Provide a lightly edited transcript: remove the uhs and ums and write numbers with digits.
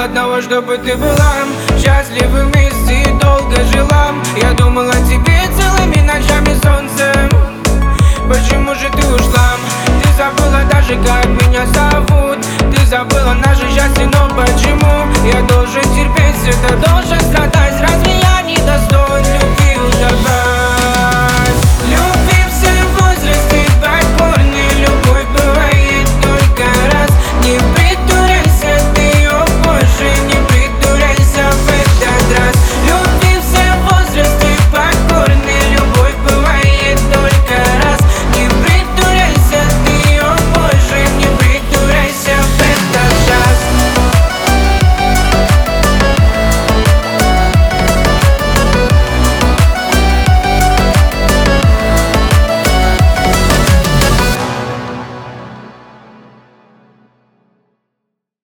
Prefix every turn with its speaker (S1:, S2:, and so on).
S1: одного, чтобы ты была счастлива вместе и долго жила. Я думал о тебе целыми ночами солнцем. Почему же ты ушла? Ты забыла даже, как меня зовут. Ты забыла наше счастье, но почему я должен терпеть это, должен